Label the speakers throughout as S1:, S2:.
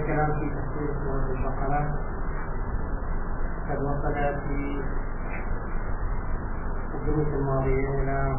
S1: الكلام في تفسير سورة البقرة قد وصل في الدروس الماضية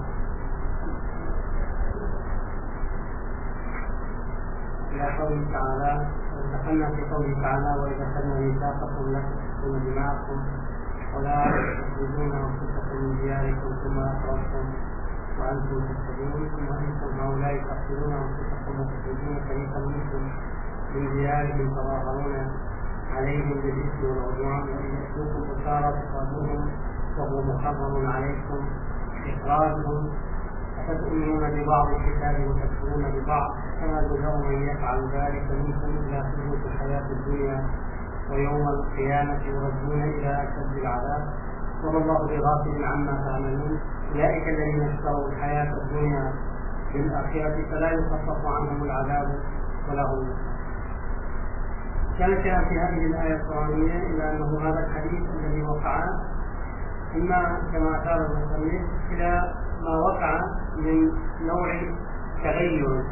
S1: إلى قوله تعالى، دخلنا في قوله تعالى: وإذا أخذنا ميثاقكم لا تسفكون دماءكم ولا تخرجون أنفسكم من دياركم ثم أقررتم وأنتم تشهدون ثم أنتم هؤلاء تقتلون أنفسكم وتخرجون فريقا منكم من ديارهم تظاهرون عليهم بالإثم والعدوان وإن يأتوكم أسارى تقاتلوهم وهو محرم عليكم إخراجهم أفتؤمنون ببعض الكتاب وتكفرون ببعض فما جزاء من يفعل ذلك منكم إلا خزي في الحياة الدنيا ويوم القيامة يردون إلى أشد العذاب وما الله بغافل عما تعملون أولئك الذين اشتروا الحياة الدنيا بالآخرة فلا يخفف عنهم العذاب ولا هم ينصرون. كان في هذه الآية القرآنية إلا أنه هذا الحديث الذي وقع إما كما أشار المصنف إلى ما وقع من نوع تغير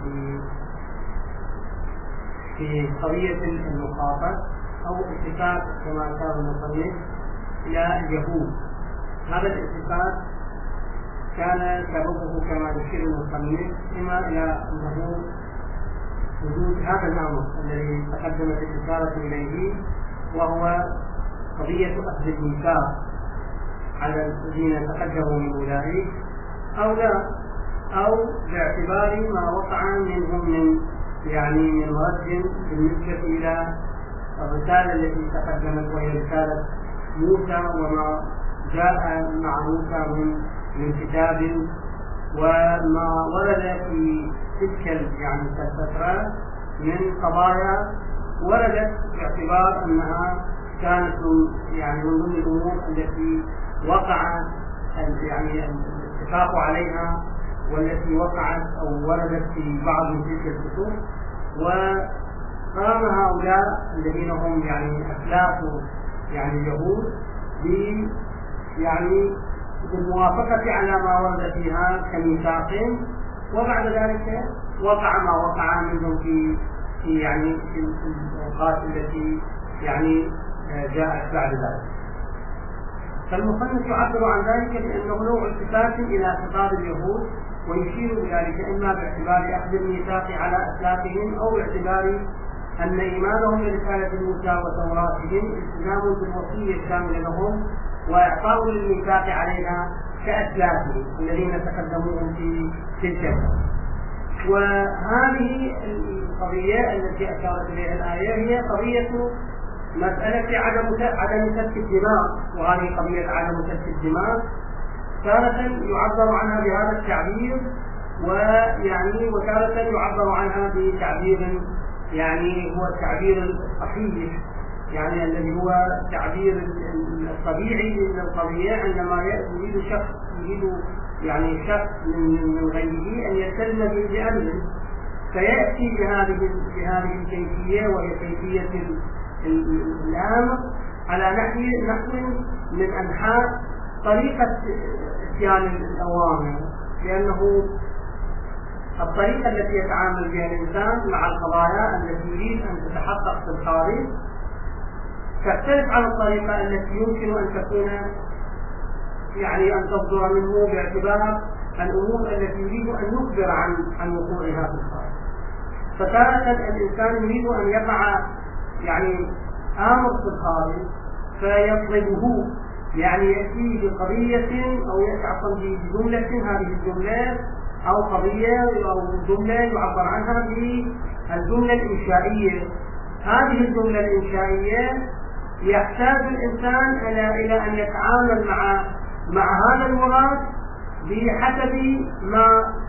S1: في قضية المخاطب أو التفات كما أشار المصنف إلى اليهود. هذا الالتفات كان سببه كما يشير المصنف إما إلى أنه وجود هذا الأمر الذي تقدمت الإشارة إليه وهو قضية أخذ الميثاق على الذين تقدموا من أولئك أو لا، أو باعتبار ما وقع منهم من رد بالنسبة إلى الرسالة التي تقدمت وهي رسالة موسى وما جاء مع موسى من كتاب وما ورد في تلك الفترة من قضايا وردت باعتبار أنها كانت من ضمن الأمور التي وقع الاتفاق عليها والتي وقعت أو وردت في بعض من تلك الكتب. وقام هؤلاء الذين هم أسلاف اليهود بالموافقة على ما ورد فيها كميثاق، وبعد ذلك وقع ما وقع منهم في الأوقات التي جاءت بعد ذلك. فالمصنف يعبر عن ذلك بأنه نوع التفات إلى خطاب اليهود ويشير ذلك إما باعتبار أخذ الميثاق على أسلافهم أو باعتبار أن إيمانهم برسالة موسى وتوراتهم التزام بالوصية الشاملة لهم وإعطاء للميثاق عليها كأسلافهم الذين تقدموهم في تلك. وهذه القضية التي أشارت إليها الآية هي قضية مسألة عدم سفك الدماء، وهذه قضية عدم سفك الدماء تارة يعبر عنها بهذا التعبير وتارة يعبر عنها بتعبير هو التعبير الصحيح الذي هو التعبير الطبيعي للقضية عندما يريد شخص شخص من غيره أن يلتزم بأمر فيأتي بهذه الكيفية وهي كيفية الأمر على نحو من أنحاء طريقة اتيان الأوامر، لأنه الطريقة التي يتعامل بها الإنسان مع القضايا التي يريد أن تتحقق في الخارج تختلف عن الطريقة التي يمكن أن تكون أن تصدر منه باعتبار الأمور التي يريد أن يخبر عن وقوعها في الخارج. فتارة الإنسان يريد أن يقع آمر في الخارج فيطلبه يأتي بقضية أو يأتي بجملة، هذه الجملة أو قضية أو جملة يعبر عنها بالجملة الإنشائية. هذه الجملة الإنشائية يحتاج الإنسان إلى أن يتعامل مع هذا المراد بحسب ما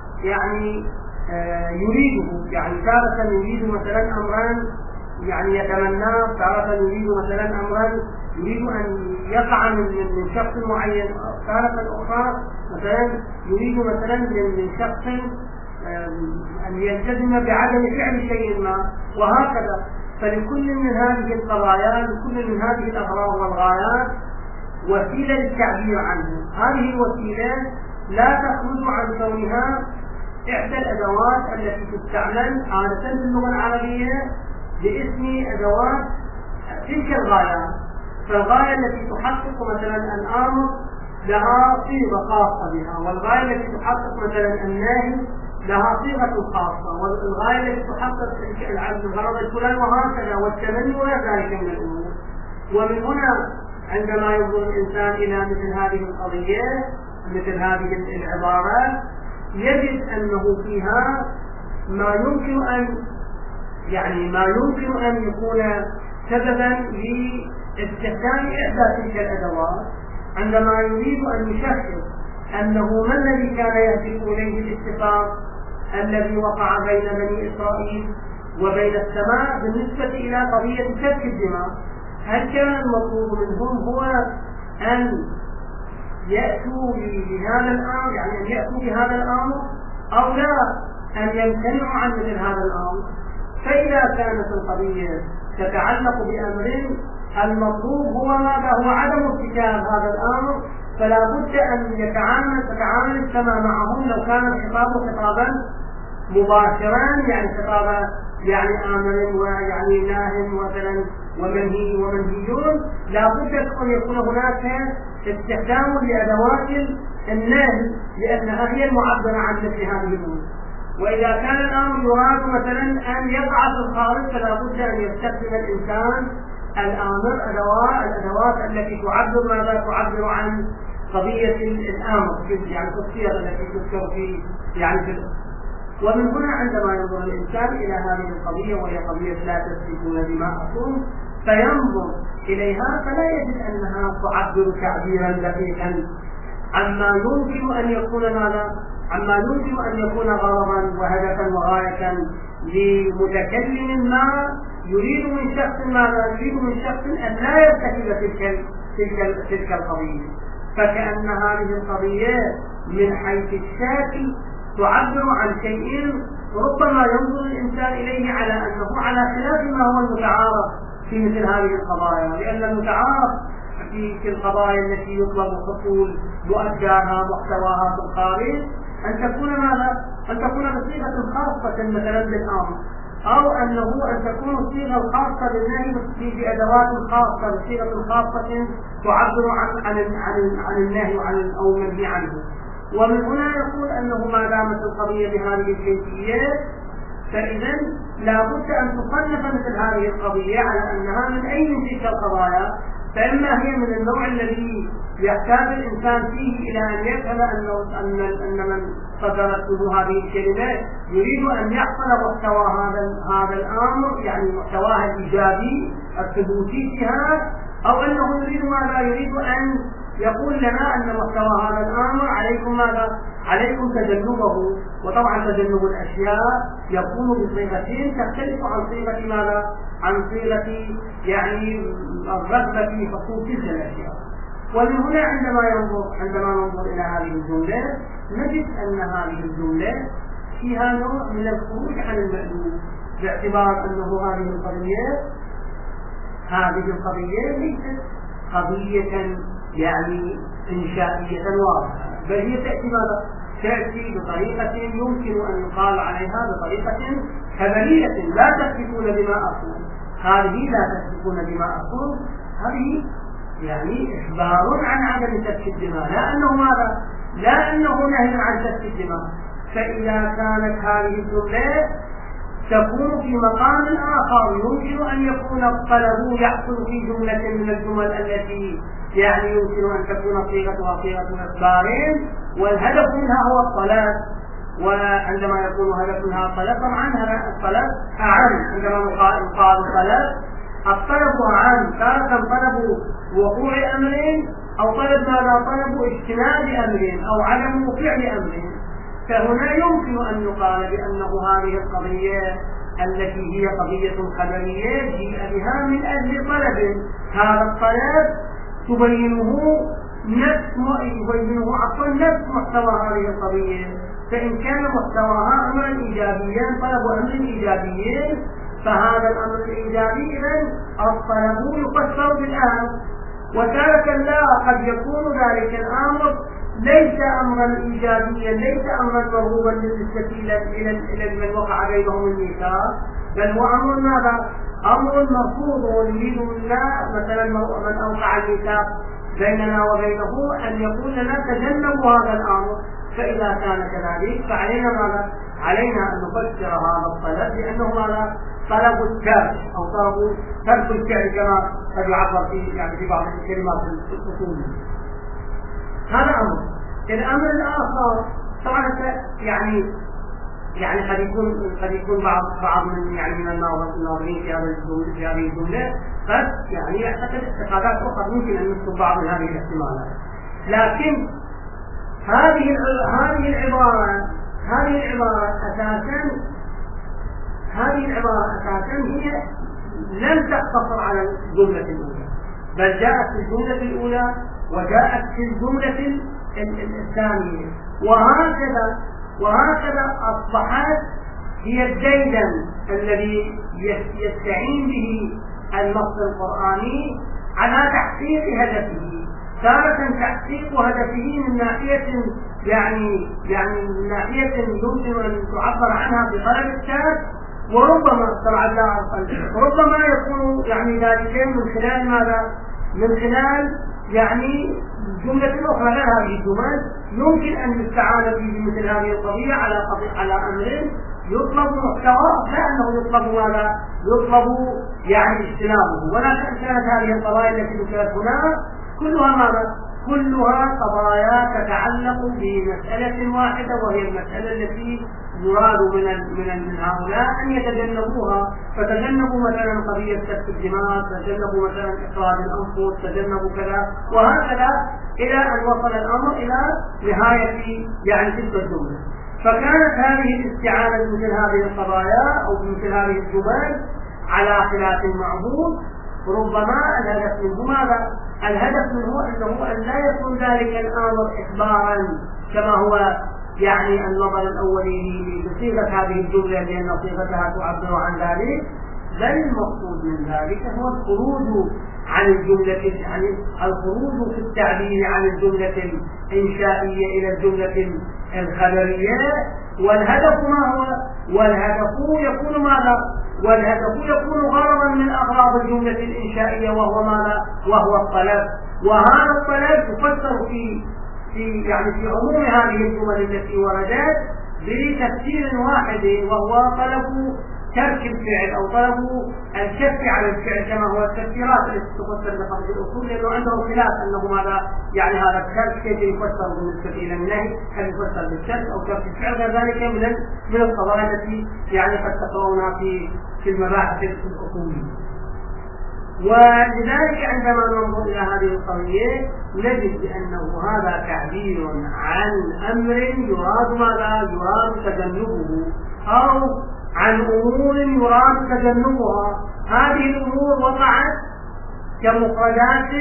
S1: يريده. تارة يريد مثلا أمران يتمناه، تارة يريد مثلا أمرا يريد أن يقع من شخص معين، تارة أخرى مثلا يريد مثلا من شخص أن يلتزم بعدم فعل شيء ما، وهكذا. فلكل من هذه القضايا، لكل من هذه الأغراض والغايات وسيلة للتعبير عنه. هذه الوسيلة لا تخرج عن كونها إحدى الأدوات التي تستعمل عادة في اللغة العربية باسم أدوات تلك الغايات. فالغاية التي تحقق مثلا الأمر لها صيغة خاصة بها، والغاية التي تحقق مثلا النهي لها صيغة خاصة، والغاية التي تحقق الغرض الفلاني، وهكذا، والتمني وغير ذلك من الأمور. ومن هنا عندما ينظر الإنسان إلى مثل هذه القضية، مثل هذه العبارات، يجد أنه فيها ما يمكن أن يكون سببا لاستخدام إحدى تلك الأدوات عندما يريد أن يشخص أنه ما الذي كان يهدف إليه الاتفاق الذي وقع بين بني إسرائيل وبين السماء بالنسبة إلى قضية سفك الدماء. هل كان المطلوب منهم هو أن يأتوا بهذا الأمر، يعني أن يأتوا بهذا الأمر، أو لا، أن يمتنعوا عن مثل هذا الأمر؟ فإذا كانت القضية تتعلق بأمر المطلوب هو ماذا؟ هو عدم ارتكاب هذا الأمر، فلا بد أن تتعامل السماء معهم لو كان الخطاب خطابا مباشرا، يعني خطابا يعني آمر ويعني ناه مثلا ومنهيون، لا بد أن يكون هناك استخدام لأدوات النهي، لأنها هي المعبرة عن مثل هذه الأمور. وإذا كان الأمر يراد مثلا أن يقع في الخارج، فلا بد أن يستخدم الإنسان الأدوات التي تعبر عن قضية الأمر، يعني الصيغ التي تذكر في ومن هنا عندما ينظر الإنسان إلى هذه القضية، وهي قضية لا تسفكون دماءكم، فينظر إليها فلا يجد أنها تعبر تعبيرا دقيقا عما يمكن أن يكون غرضا وهدفا وغاية لمتكلم ما يريد من شخص أن لا يرتكب تلك القضية. فكأن هذه القضية من حيث الشكل تعبر عن شيء ربما ينظر الإنسان إليه على أنه على خلاف ما هو المتعارف في مثل هذه القضايا، لأن المتعارف في القضايا التي يطلب حصول مؤداها محتواها في الخارج أن تكون بصيغة خاصة مثلا بالأمر، أو أن تكون الصيغة الخاصة بالنهي بأدوات خاصة، بصيغة خاصة تعبر عن النهي أو المنهي عنه. ومن هنا يقول أنه ما دامت القضية بهذه الكيفية، فإذا لا بد أن تصنف مثل هذه القضية على أنها من أي من تلك القضايا، فإما هي من النوع الذي يحتاج الإنسان فيه إلى أن يفهم أن من صدرت له هذه الكلمة يريد أن يحصل محتوى هذا الأمر، يعني محتواه الإيجابي الثبوتي فيها، أو أنه يريد أن يقول لنا أن محتوى هذا الأمر عليكم تجنبه. وطبعا تجنب الأشياء يكون بصيغة تختلف عن صيغة يعني الرغبة في حصول تلك الأشياء. ومن هنا عندما ننظر إلى هذه الجملة نجد أن هذه الجملة فيها نوع من الخروج عن المألوف، باعتبار أنه هذه القضية ليست قضية يعني إنشائية واضحة، بل هي تأتي بطريقة يمكن أن يقال عليها بطريقة خبرية. لا تسفكون دماءكم، هذه لا تسفكون دماءكم، هذه يعني إخبار عن عدم سفك الدماء، لا أنه نهي عن سفك الدماء. فإذا كانت هذه الجملة تكون في مقام آخر، يمكن أن يكون الطلب يحصل في جملة من الجمل التي يعني يمكن أن تكون صيغتها صيغة إخبارين، والهدف منها هو الطلب. وعندما يكون هدف منها الطلب، طبعا الطلب أعم. عندما يقال الطلب أعم، تارة طلب وقوع أمر، أو طلب اجتناب أمر، أو عدم فعل أمر. فهنا يمكن أن يقال بأنه هذه القضية التي هي قضية خبرية جيء بها من أجل طلب، هذا الطلب تبينه نفس محتوى هذه القضية. فإن كان محتواها أمرا إيجابيا، طلب أمر إيجابي، فهذا الأمر الإيجابي إذن الطلب يفسر بالأمر. وتارة لا، قد يكون ذلك الأمر ليس أمرا إيجابيا، ليس أمرا مرغوبا بالنسبة إلى من وقع بينهم الميثاق، بل هو أمر أمر مرفوض ونريد منا مثلا من أوقع الميثاق بيننا وبينه أن يقول لنا تجنبوا هذا الأمر. فإذا كان كذلك فعلينا ماذا؟ علينا أن نفسر هذا الطلب بأنه ماذا؟ طلب الترك أو طلب ترك الفعل كما قد يعبر في بعض الكلمات الأصولية. هذا أمر. الأمر الآخر طبعا يعني قد يكون بعض من الناظرين في هذه الجملة قد يعتقد اعتقادات أخرى ممكن أن نكتب بعض من هذه الاحتمالات. لكن هذه العبارة أساسا هي لم تقتصر على الجملة الأولى، بل جاءت في الجملة الأولى وجاءت في الجملة الثانية، وهكذا أصبحت هي الديدن الذي يستعين به النص القرآني على تحقيق هدفه. تارة تحقيق هدفه من ناحية من ناحية يمكن أن تعبر عنها بطلب الشاب، وربما وربما يكون ذلك من خلال ماذا؟ من خلال جملة أخرى غير هذه الجمل يمكن أن يستعان به بمثل هذه القضية على أمر يطلب محتواه، لا أنه يطلب ماذا؟ يطلب اجتنابه. ولكن كانت هذه القضايا التي ذكرت هنا كلها ماذا؟ كلها قضايا تتعلق بمسألة واحدة، وهي المسألة التي يراد من هؤلاء أن يتجنبوها. فتجنبوا مثلا قضية سفك الدماء، تجنبوا مثلا إخراج الأنفس، تجنبوا كذا وهكذا إلى أن وصل الأمر إلى نهاية تلك الجملة. فكانت هذه الاستعانة بمثل هذه القضايا أو بمثل هذه الجمل على خلاف المعهود. ربما الهدف منه ماذا؟ الهدف منه أنه أن لا يكون ذلك الأمر إخبارا كما هو النظر الأولي بصيغة هذه الجملة لأن صيغتها تعبر عن ذلك، بل المقصود من ذلك هو الخروج عن الجملة، الخروج في التعبير عن الجملة الإنشائية إلى الجملة الخبرية. والهدف ما هو؟ والهدف يكون ماذا؟ والهدف يكون غرضا من أغراض الجملة الإنشائية، وهو ماذا؟ وهو الطلب. وهذا الطلب يفسر في عموم هذه الجمل التي وردت بتفسير واحد، وهو طلب ترك الفعل أو طلب الكف على الفعل كما هو التفسيرات التي تفسر بخارج الأصول، لأنه عندهم خلاف أنه ماذا هذا الترك كيف يفسر بالنسبة إلى النهي، هل يفسر بالترك أو ترك الفعل، غير ذلك من القضايا التي قد تقرؤونها في المباحث الأصولية. ولذلك عندما ننظر إلى هذه القضية نجد بأنه هذا تعبير عن أمر يراد ماذا؟ يراد تجنبه، أو عن أمور يراد تجنبها. هذه الأمور وقعت كمفردات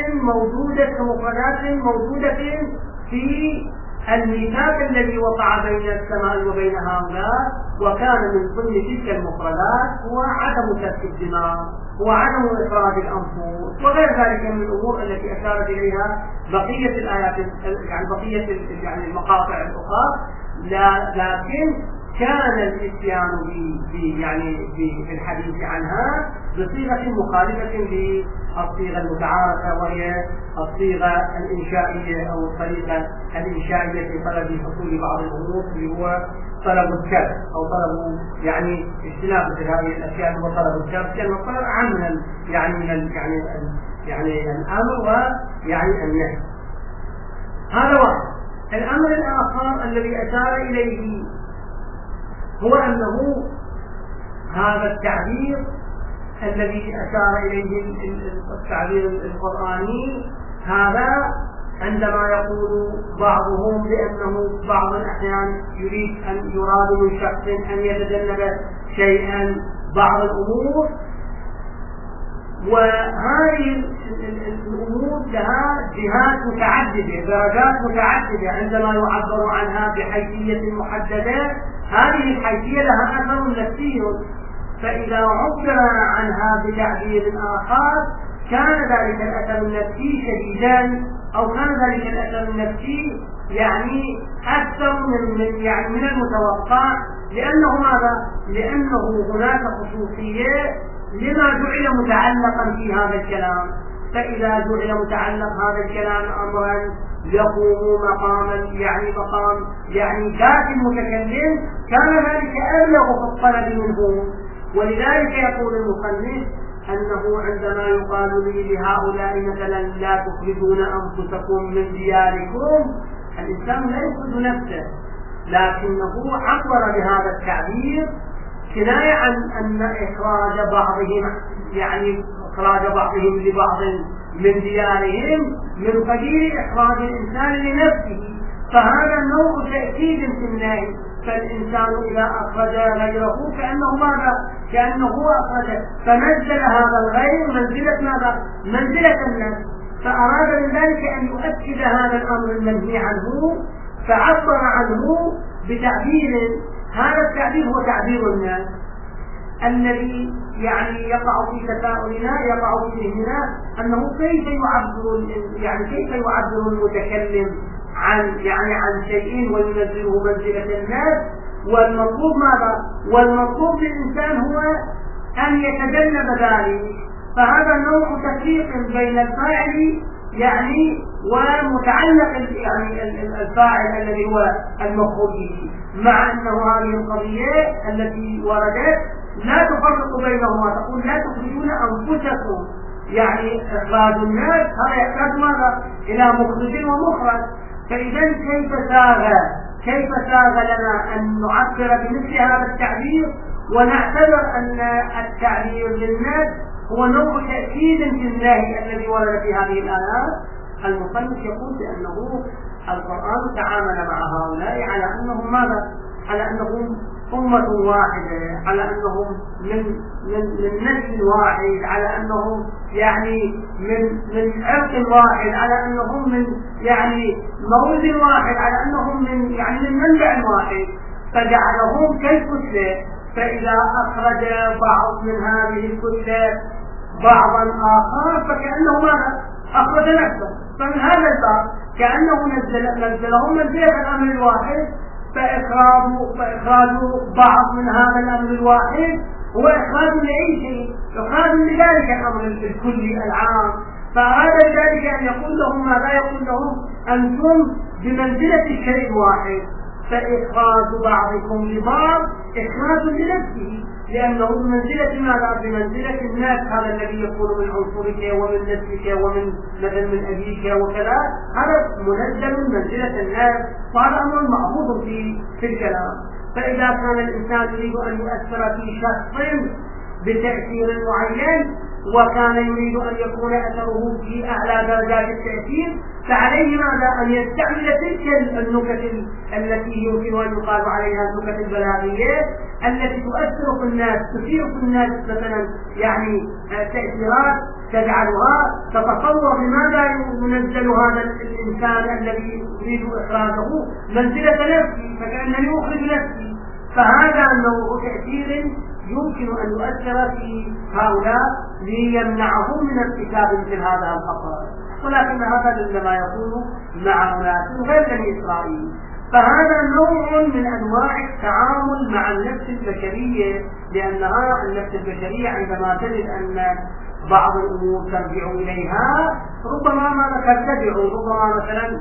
S1: موجودة في الميثاق الذي وقع بين السماء وبين هؤلاء، وكان من ضمن تلك المفردات هو عدم سفك الدماء وعدم إخراج الأنفس وغير ذلك من الأمور التي أشارت إليها بقية الآيات بقية المقاطع الأخرى. لكن كان الاتيان بالحديث عنها بصيغة مخالفة للصيغة المتعارفة، وهي الصيغة الإنشائية أو الطريقة الإنشائية في طلب حصول بعض الأمور، اللي هو طلب الكف أو طلب اجتناب مثل هذه الأشياء، هو طلب الكف، لأنه طلب عام من الأمر والنهي. هذا واحد. الأمر الآخر الذي أشار إليه هو أنه هذا التعبير الذي أشار إليه التعبير القرآني، هذا عندما يقول بعضهم بأنه بعض الأحيان يراد من شخص أن يتجنب شيئا بعض الأمور، وهذه الأمور لها جهات متعددة، درجات متعددة. عندما يعبر عنها بحيثية محددة، هذه الحيثية لها أثر نفسي، فإذا عبر عنها بتعبير آخر كان ذلك الأثر النفسي شديدا، أو كان ذلك الأثر النفسي أكثر من المتوقع. لأنه ماذا؟ لأنه هناك خصوصية لما جعل متعلقا في هذا الكلام؟ فإذا جعل متعلق هذا الكلام أمرا يقوم مقام ذات المتكلم، كان ذلك أبلغ في الطلب منه. ولذلك يقول المصنف أنه عندما يقال لي لهؤلاء مثلا لا تخرجون أنفسكم من دياركم، الإنسان لا يخرج نفسه، لكنه عبر بهذا التعبير كناية عن أن إخراج بعضهم لبعض من ديارهم من قبيل إخراج الإنسان لنفسه، فهذا نوع تأكيد في النهي. فالإنسان إذا أخرج غيره كأنه أخرج، فنزل هذا الغير منزلة النفس، فأراد من ذلك أن يؤكد هذا الأمر المنهي عنه، فعبر عنه بتعبير، هذا التعبير هو تعبير الناس الذي يقع في تساؤلنا، يقع في ذهننا أنه كيف يعبر المتكلم عن شيء وينزله منزلة الناس، والمطلوب للإنسان هو أن يتجنب ذلك. فهذا نوع تفريق بين الفاعل ومتعلق الفاعل الذي هو المفعول به، مع أنه هذه القضية التي وردت لا تفرق بينهما، تقول لا تخرجون أنفسكم، إخراج الناس هذا يحتاج إلى مخرج ومخرج. فإذا كيف ساغ لنا أن نعبر بمثل هذا التعبير ونعتبر أن التعبير للناس هو نوع تأكيد في النهي الذي ورد في هذه الآيات؟ المصنف يقول بأنه القرآن تعامل مع هؤلاء على أنهم أمة واحدة، على أنهم من نسل واحد، على أنهم من عرق واحد، على أنهم من مولد واحد، على أنهم من منبع واحد، فجعلهم كالكتلة. فإذا أخرج بعض من هذه الكتلة بعضا آخر فكأنه أخرج نفسه. فمن هذا الباب كأنه نزلهم منزلة الأمر الواحد، فإخراج بعض من هذا الأمر الواحد هو إخراج لأي شيء، إخراج لذلك الأمر الكلي العام. فأراد ذلك أن يقول لهم ماذا؟ يقول لهم أنتم بمنزلة الشيء الواحد، فإخراج بعضكم لبعض إخراج لنفسه، لأنه بمنزلة الناس، هذا الذي يكون من عنصرك ومن نسلك ومن من أبيك وكذا، هذا منزل منزلة الناس، وهذا أمر معروف في الكلام. فإذا كان الإنسان يريد أن يؤثر في شخص بتأثير معين، وكان يريد أن يكون أثره في أعلى درجات التأثير، فعليه أن يستعمل تلك النكت التي يمكن أن يقال عليها النكت البلاغية التي تؤثر في الناس، تثير في الناس مثلا تأثيرات تجعلها تتصور لماذا ينزل هذا الإنسان الذي يريد إخراجه منزلة نفسي، فكأنني أخرج نفسي. فهذا نوع تأثير يمكن أن يؤثر في هؤلاء ليمنعهم من ارتكاب مثل هذا الخطأ، ولكن هذا عندما يكون مع أناس غير بني إسرائيل. فهذا نوع من أنواع التعامل مع النفس البشرية، لأنها النفس البشرية عندما تجد أن بعض الأمور ترجع إليها ربما ربما مثلا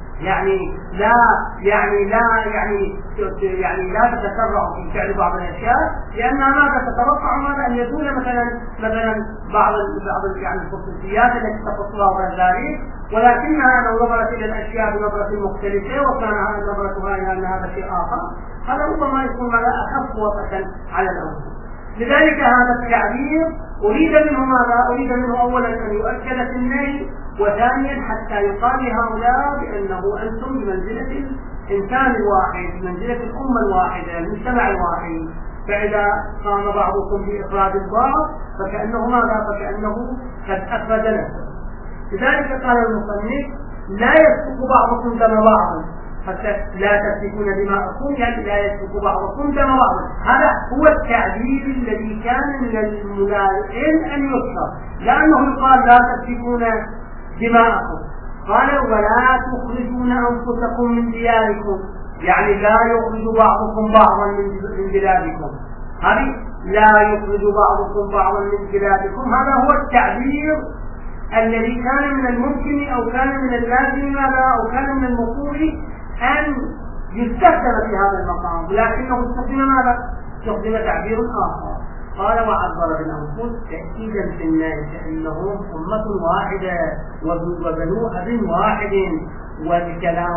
S1: لا تتسرع في فعل بعض الاشياء، لانها تتوقع ان يكون مثلا بعض الخصوصيات التي تخصها غير ذلك، ولكنها لو نظرت الى الاشياء بنظره مختلفه وكان نظرتها الى ان هذا شيء اخر، هذا ربما يكون اخف وطئا على الامر. لذلك هذا التعبير أريد منه أولا أن يؤكد في النهي، وثانيا حتى يقال لهؤلاء بأنه أنتم بمنزلة الإنسان الواحد، منزلة الأمة الواحدة، المجتمع الواحد. فإذا قام بعضكم بإخراج البعض فكأنه قد أخرج نفسه. لذلك قال المصنف لا يسفك بعضكم دم بعض، حتى لا تسفكون دماءكم، لا يسفك بعضكم دم بعض. هذا هو التعبير الذي كان من الملائم أن يذكر، لأنه يقال لا تسفكون دماءكم، قال ولا تخرجون أنفسكم من دياركم، لا يخرج بعضكم بعضا من بلادكم. هذه لا يخرج بعضكم بعضا من بلادكم. هذا هو التعبير الذي كان من الممكن أو كان من اللازم أو كان من المفروض أن يستخدم في هذا المقام، ولكنه استخدم ماذا؟ استخدم تعبير آخر. قال وعبر بالأنفس تأكيدا في الناس أنهم أمة واحدة وبنو أب واحد، والكلام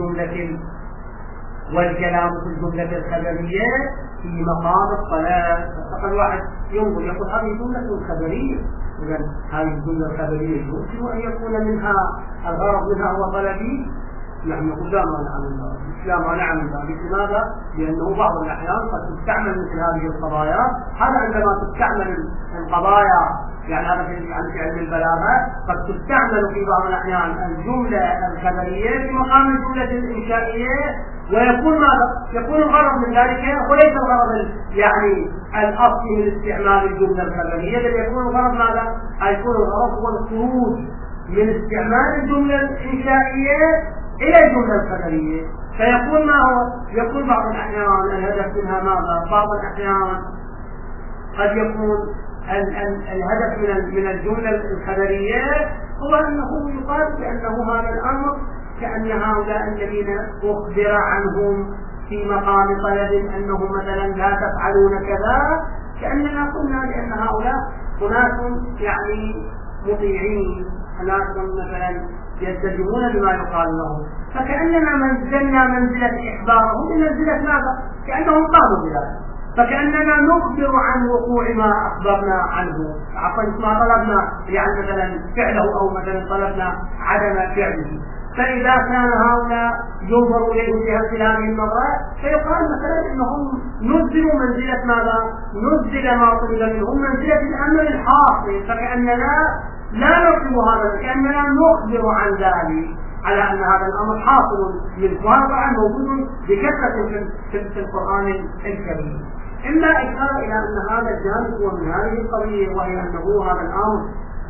S1: في الجملة الخبرية في مقام الطلب. فقد واحد ينظر يقول هذه جملة خبرية، إذن هذه الجملة الخبرية يمكن أن يكون منها الغرض منها هو طلبي؟ نحن نقول لا مانع من ذلك. لماذا؟ لأنه بعض الأحيان قد تستعمل مثل هذه القضايا. هذا عندما تستعمل القضايا يعني هذا في علم البلاغة قد تستعمل في بعض الأحيان الجملة الخبرية في مقام الجملة الإنشائية، ويكون ماذا؟ يكون الغرض من ذلك وليس الغرض يعني الأصلي من استعمال الجملة الخبرية، بل يكون الغرض ماذا؟ يكون الغرض هو الخروج من استعمال الجملة الإنشائية إلى الجملة الخبرية. فيكون ما هو؟ يكون بعض الأحيان الهدف منها ماذا؟ بعض الأحيان قد يكون الهدف من الجملة الخبرية هو أنه يقال بأنه هذا الأمر كأن هؤلاء الذين أخبر عنهم في مقام طلب أنهم مثلا لا تفعلون كذا، كأننا قلنا لأن هؤلاء أناس يعني مطيعين، أناس مثلا يلتزمون بما يقال لهم، فكأننا منزلنا منزلة إخبارهم بمنزلة ماذا؟ كأنهم قاموا بذلك، فكأننا نخبر عن وقوع ما أخبرنا عنه، عفوا ما طلبنا يعني مثلا فعله أو مثلا طلبنا عدم فعله. فإذا كان هؤلاء ينظر إليهم في هذه النظرة فيقال مثلا إنهم نزلوا منزلة ماذا؟ نزل ما طلب منهم منزلة الأمر الحاصل، فكأننا لا نطلب هذا، كأننا نخبر عن ذلك على أن هذا الأمر حاصل منه، وهذا طبعا موجود بكثرة في القرآن الكريم. إما إشارة إلى أن هذا الجانب هو من هذه القضية، وهي أنه هذا الأمر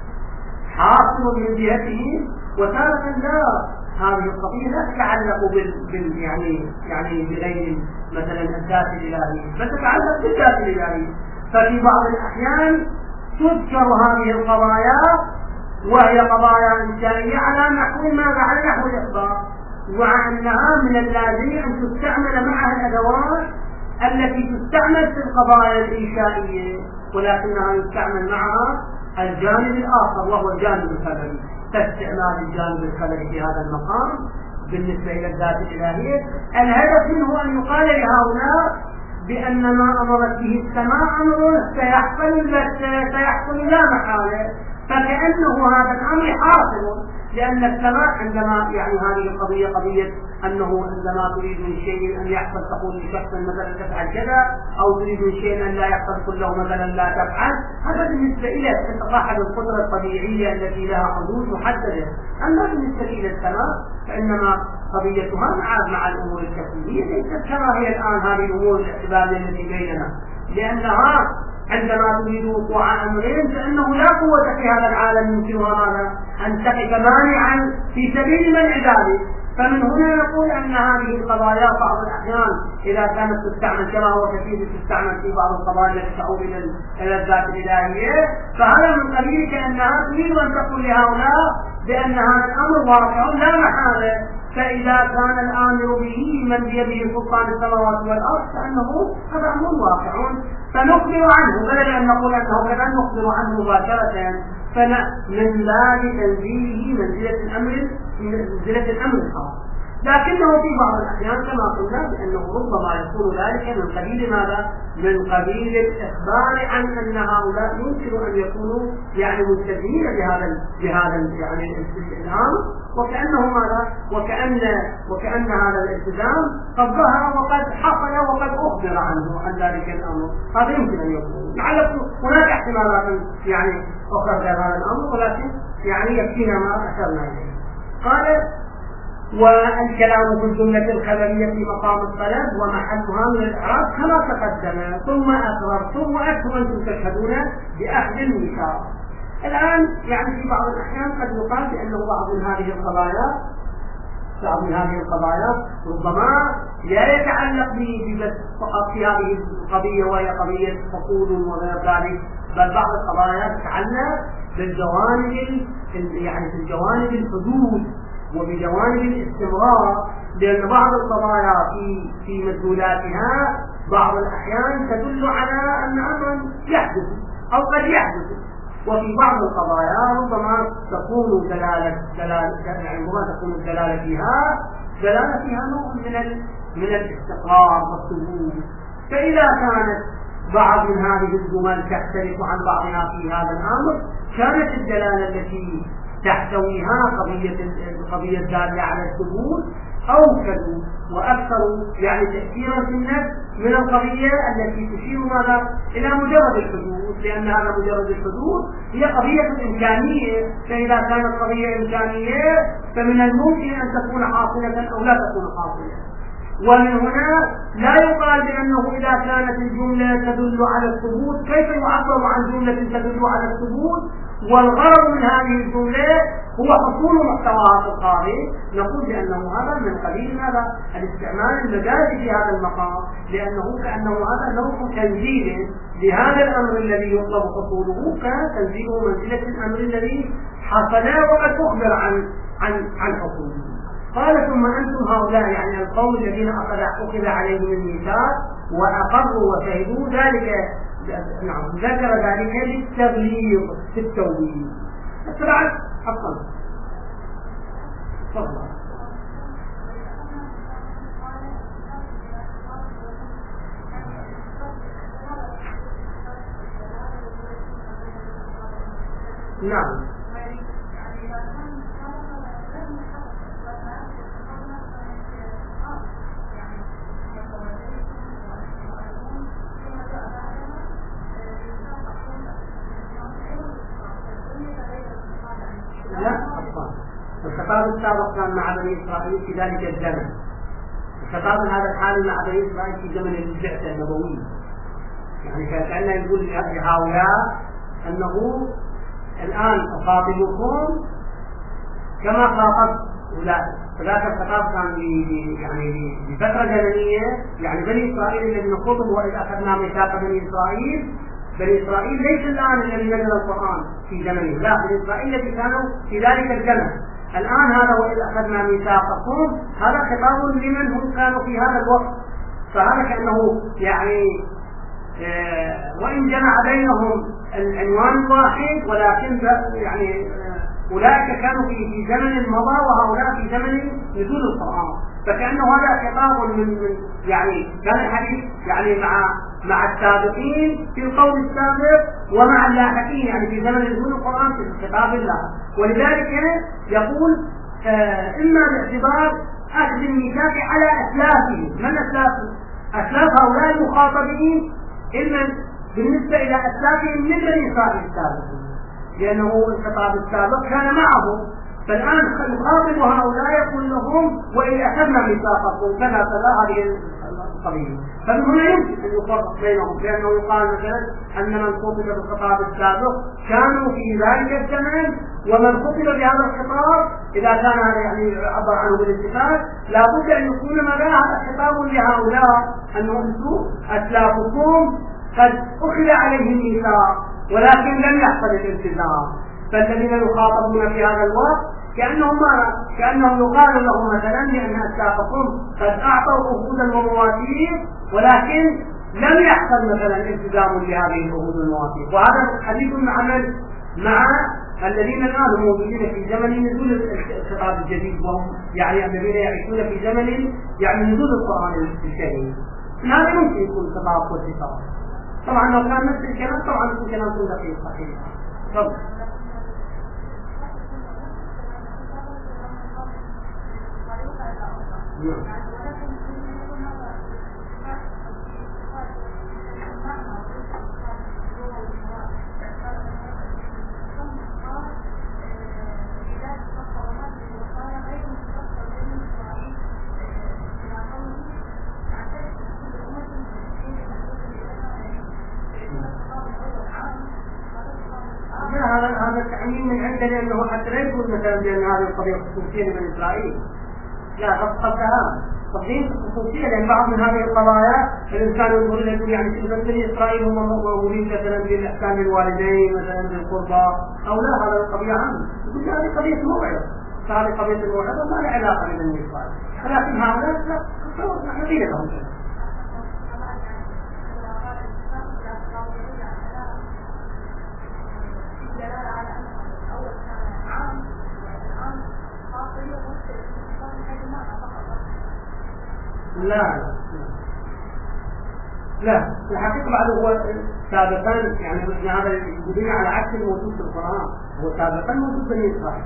S1: حاصل من جهته، وتارة لا، هذه القضية لا تتعلق يعني بغير مثلا الذات الإلهية، بل تتعلق بالذات الإلهية. ففي بعض الأحيان تذكر هذه القضايا وهي قضايا إنشائية على نحو ماذا؟ على نحو الإخبار، ومع أنها من اللازم أن تستعمل معها الأدوات التي تستعمل في القضايا الإنشائية، ولكنها يستعمل معها الجانب الآخر وهو الجانب الخبري. فاستعمال الجانب الخبري في هذا المقام بالنسبة إلى الذات الإلهية الهدف منه أن يقال لهؤلاء بأن ما أمرت به السماء أمر سيحصل لا محالة، فكأنه هذا الأمر حاصل، لأن السماء عندما يعني هذه القضية قضية أنه عندما تريد من شيء أن يحصل تقول لشخص مثلا تفعل كذا، أو تريد من شيء أن لا يحصل كله مثلا لا تفعل، هذا بالنسبة إلى صاحب القدرة الطبيعية التي لها حدود محددة. أما بالنسبة إلى السماء فإنما قضيتها مع الأمور الكونية ليست كما هي الآن هذه الأمور الاعتبارية التي بيننا، لأنها عندما تريد وقوع أمرين فإنه لا قوة في هذا العالم يمكنها ماذا؟ أن تقف مانعا في سبيل منع ذلك. فمن هنا نقول أن هذه القضايا بعض الأحيان إذا كانت تستعمل كما هو كثير تستعمل في بعض القضايا التي تعود إلى الذات الإلهية، فهذا من قبيل كأنها تريد أن تقول لهؤلاء بأن هذا الأمر واقع لا محالة، فإذا كان الآمر به من بيده سلطان السماوات والأرض فإنه هذا أمر واقع، فنخبر عنه بدل أن نقول أنه كذا نخبر عنه مباشرة، فمن باب تنزيله منزلة الأمر الخاص. لكنه في بعض الأحيان كما قلنا بأنه ربما يكون ذلك من قبيل ماذا؟ من قبيل الإخبار عن أن هؤلاء يمكن أن يكونوا يعني ملتزمين بهذا يعني الالتزام، وكأنه ماذا؟ وكأن هذا الالتزام قد ظهر وقد حصل وقد أخبر عنه عن ذلك الأمر. هذا يمكن أن يكون لعل هناك احتمالات يعني أخرى غير هذا الأمر، ولكن يعني يكفينا ما أشرنا إليه. قال والكلام في الجملة الخبرية في مقام الطلب ومحلها من الإعراب كما تقدم، ثم أقررتم وأنتم تشهدون بأخذ الميثاق. الآن يعني في بعض الأحيان قد يقال بأنه بعض من هذه القضايا بعض من هذه القضايا ربما لا يتعلق فقط في هذه القضية وهي قضية فصول وغير ذلك، بل بعض القضايا تتعلق بالجوانب يعني في الجوانب الحدود وبجوانب الاستمرار، لأن بعض القضايا في مدلولاتها بعض الأحيان تدل على أن أمرا يحدث أو قد يحدث، وفي بعض القضايا ربما تكون يعني ربما تكون الدلالة فيها نوع من الاستقرار والثبوت. فإذا كانت بعض من هذه الجمل تختلف عن بعضها في هذا الأمر، كانت الدلالة التي تحتويها القضية الدالة على الثبوت أوكد وأكثر يعني تأثيرا في النفس من القضية التي تشير ماذا إلى مجرد الحدوث، لأن هذا مجرد الحدوث هي قضية إمكانية، فإذا كانت قضية إمكانية فمن الممكن أن تكون حاصلة أو لا تكون حاصلة. ومن هنا لا يقال بأنه إذا كانت الجملة تدل على الثبوت كيف يعبر عن جملة تدل على الثبوت والغرض من هذه الجملة هو حصول محتواها في القارئ. نقول بأنه هذا من قبيل هذا الاستعمال المجازي في هذا المقام، لأنه كأنه هذا نوع تنزيل لهذا الأمر الذي يطلب حصوله كتنزيله منزلة الأمر الذي حصل وقد أخبر عن حصوله. قال ثم أنتم هؤلاء يعني القوم الذين أخذ عليهم الميثاق وأقروا وشهدوا ذلك، نعم ذكر ذلك للتغليظ في التوبيخ. أسرع حقا تفضل. نعم الخطاب السابق كان مع بني إسرائيل في ذلك الزمن، الخطاب هذا الحالي مع بني إسرائيل في زمن البعثة النبوية، يعني كأنه يقول لهؤلاء أنه الآن أخاطبكم كما خاطبت أولئك. فذاك الخطاب كان يعني بفترة زمنية، يعني بني إسرائيل الذين خطبوا وإذ أخذنا ميثاق بني إسرائيل ليس الآن الذي نزل القرآن في زمنه، لا، بني إسرائيل الذي كانوا في ذلك الزمن. الآن هذا وإذ أخذنا ميثاقكم هذا خطاب لمن هم كانوا في هذا الوقت، فهذا كأنه يعني وإن جمع بينهم العنوان واحد، ولكن يعني أولئك كانوا في زمن مضى وهؤلاء في زمن نزول القرآن، فكأنه هذا خطاب من يعني كان الحديث يعني مع السابقين في القول السابق ومع اللاحقين يعني في زمن نزول القرآن في خطاب الله. ولذلك يقول إما باعتبار أخذ الميثاق على أسلافه. من أسلاف هؤلاء المخاطبين؟ إما بالنسبة إلى أسلافهم من بني إسرائيل السابقين، لأنه الخطاب السابق كان معه، فالآن يخاطب هؤلاء يقول لهم وإن أخذنا ميثاقكم كذا هذه القضية. فمن هنا يمكن أن يفرق بينهم، لأنه يقال مثلا أن من خطب بالخطاب السابق كانوا في ذلك الزمن، ومن خطب بهذا الخطاب إذا كان يعني عبر عنه بالاتفاق لابد أن يكون هذا خطاب لهؤلاء أنه أنتم أسلافكم قد أخذ عليهم ميثاق ولكن لم يحصل الالتزام، فالذين يخاطبون في هذا الوقت كأنهم يقال لهم مثلا بأن أسلافكم قد أعطوا عهودا ومواثيق ولكن لم يحصل مثلا التزام لهذه العهود والمواثيق. وهذا حديث مع الذين الآن موجودين في زمن نزول الخطاب الجديد، وهم يعني الذين يعيشون في زمن يعني نزول القرآن الكريم. هذا ممكن يكون خطاب واتصال. طبعا لو كان نفس الكلام طبعا يكون كلام دقيق صحيح. طبعا هذا التعميم من عندنا، لأنه حتى لا يقول مثلا بأن هذه القضية خصوصية لبني إسرائيل، لا قصدها تقديم خصوصية، لأن بعض من هذه القضايا الإنسان يقول له يعني في بني إسرائيل هم مأمورين مثلا بالإحسان للوالدين مثلا بالقربى أو لا، هذا القضية عامة. يقول هذه قضية موعظة، فهذه قضية الموعظة ما لها علاقة ببني إسرائيل، ولكن هؤلاء لا نحن قيل لهم لا الحقيقة بعد هو سابقا يعني هذا يدل على عكس الموجود في القرآن، هو سابقا موجود بني إسرائيل،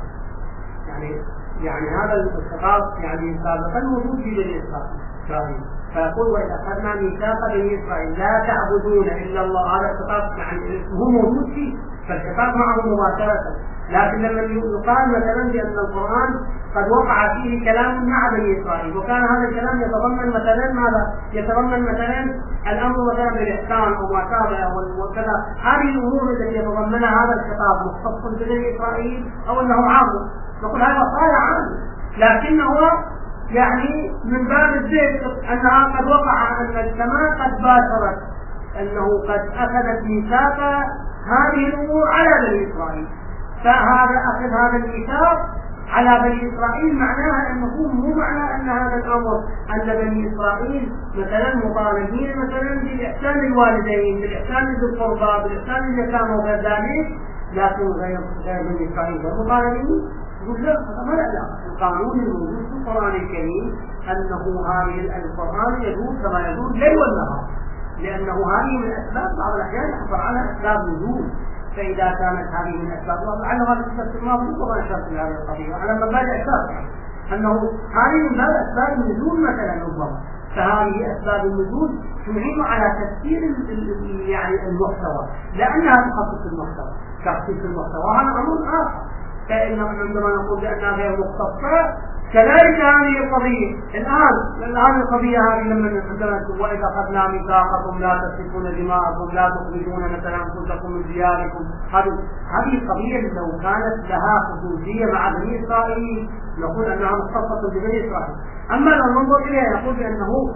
S1: يعني هذا الخطاب يعني سابقا موجود في بني إسرائيل، فيقول وإذا أخذنا ميثاق بني إسرائيل لا تعبدون إلا الله، هذا الخطاب يعني هو موجود فيه، فالخطاب معه مباشرة. لكن لما يقال مثلا بأن القرآن قد وقع فيه كلام مع بني إسرائيل، وكان هذا الكلام يتضمن مثلا ماذا؟ يتضمن مثلا الأمر مثلا بالإحسان أو ما شابه وكذا، هذه الأمور التي يتضمنها هذا الخطاب مختص ببني إسرائيل أو أنه عام، نقول هذا وصايا عام، لكنه يعني من باب الذكر أنها قد وقع أن السماء قد باشرت، أنه قد أخذت ميثاق هذه الأمور على بني إسرائيل، فهذا أخذ هذا الميثاق على بني إسرائيل معناها أنه مو معنى أن هذا الأمر أن بني إسرائيل مثلا مطالبين مثلا بالإحسان للوالدين، بالإحسان للقربى، بالإحسان لليتامى وغير ذلك، لكن غير بني إسرائيل غير مطالبين. يقول لا، هذا ما له علاقة. القانون الموجود في القرآن الكريم أنه هذه القرآن يدور كما يدور الليل والنهار، لأنه هذه من أسباب بعض الأحيان يعبر عنها أسباب نزول، فإذا كانت هذه من أسباب ولعل هذا الشخص الماضي ربما أشرت إلى هذه القضية على مبادئ أساسها أنه هذه من باب أسباب النزول مثلا ربما، فهذه أسباب النزول تعين على تفسير يعني المحتوى، لأنها تخصص المحتوى، تخصيص المحتوى هذا أمر آخر. فإن عندما نقول بأنها غير مختصة كذلك هذه القضية الآن القضية هذه لما عندما نقول وإذا أخذنا ميثاقكم لا تسفكون دماءكم لا تخرجون مثلا أنفسكم من دياركم، هذه القضية لو كانت لها خصوصية مع بني إسرائيل نقول أنها مختصة ببني إسرائيل. أما لو ننظر إليها نقول بأنه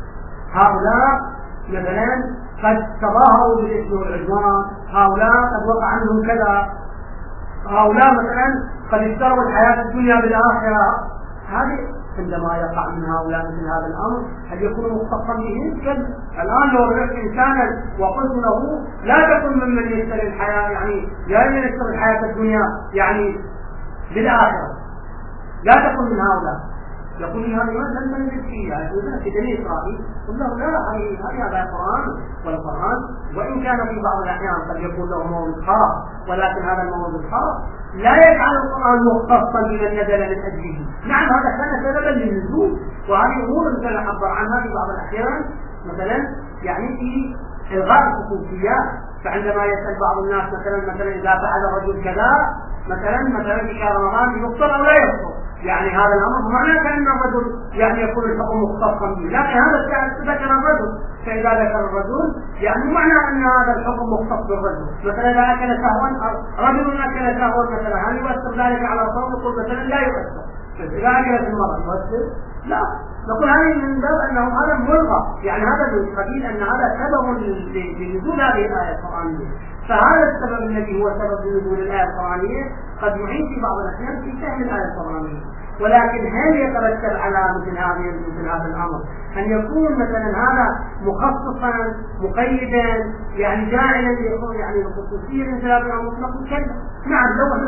S1: هؤلاء مثلا قد تظاهروا بالإثم والعدوان، هؤلاء قد وقع عنهم كذا، هؤلاء مثلا قد اشتروا الحياة الدنيا بالآخرة، هذه عندما يقع من هؤلاء مثل هذا الأمر هل يكون مختصا بهم؟ الآن لو رأيت إنسانا وقلت له لا تكن ممن يشتري الحياة يعني لا يشتري الحياة الدنيا يعني بالآخرة، لا تكن من هؤلاء، يقول لي هذه لم ننزل فيها، يقول في بني إسرائيل، قل له لا، هذا القرآن، والقرآن وإن كان في بعض الأحيان قد يكون له موضوع خاص، ولكن هذا الموضوع الخاص لا يجعل القرآن مختصا بمن نزل من أجله. نعم هذا كان سببا للنزول، وهذه أمور مثل نعبر عنها في بعض الأحيان مثلا يعني في إلغاء الخصوصيات، فعندما يسأل بعض الناس مثلا إذا فعل الرجل كذا مثلا في شهر رمضان يفطر أو لا يفطر، يعني هذا الأمر معناه كأن الرجل يعني يكون الحكم مختصا به، لكن هذا ذكر الرجل، فإذا ذكر الرجل يعني معنى أن هذا الحكم مختص بالرجل. مثلا إذا أكل سهوا رجل أكل سهوا مثلا هل يؤثر ذلك على صوم؟ نقول مثلا لا يؤثر. إذا أكلت المرأة يؤثر؟ لا، نقول هذه من باب أنه هذا ملغى، يعني هذا من قبيل أن هذا سبب لنزول هذه الآية القرآنية، فهذا السبب الذي هو سبب لنزول الآية القرآنية قد يعين في بعض الأحيان في فهم الآية القرآنية، ولكن هل يترتب على مثل هذا الأمر أن يكون مثلا هذا مخصصا مقيدا يعني جاعلا ليكون يعني خصوصية مثل هذا الأمر مطلق؟ نعم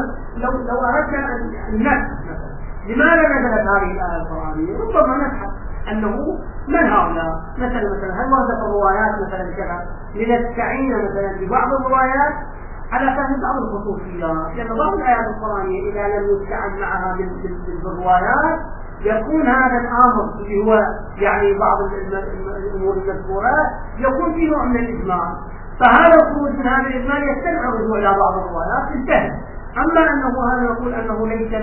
S1: لو أردنا أن نفهم لماذا نزلت هذه الآية القرآنية ربما نبحث أنه من هؤلاء مثلا هل وردت الروايات مثلا كذا لنستعين مثلا ببعض الروايات على فهم بعض الخصوصيات، لأن بعض الآيات القرآنية إذا لم يستعن معها بالروايات يكون هذا الأمر اللي هو يعني بعض الأمور المذكورة يكون فيه نوع من الإجمال، فهذا الخروج من هذا الإجمال يستدعي الرجوع إلى بعض الروايات في الفهم. أما أنه هذا نقول أنه ليس